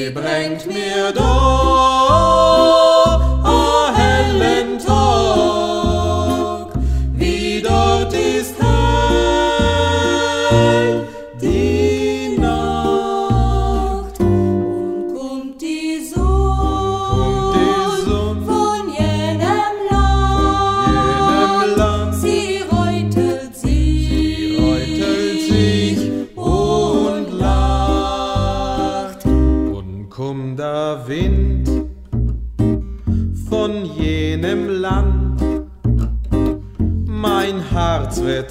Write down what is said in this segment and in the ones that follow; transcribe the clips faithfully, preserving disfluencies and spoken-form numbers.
sie bringt mir da a hellen Tag, wie dort ist hell die Nacht. Und kommt die Sonne, Und die Sonne von jenem Land, jenem Land, sie reutet sich, reutelt sich und lacht. Und kommt der Wind von jenem Land, mein Herz wird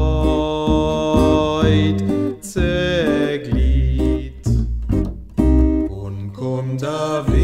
reut zerglied. Und kommt der Wind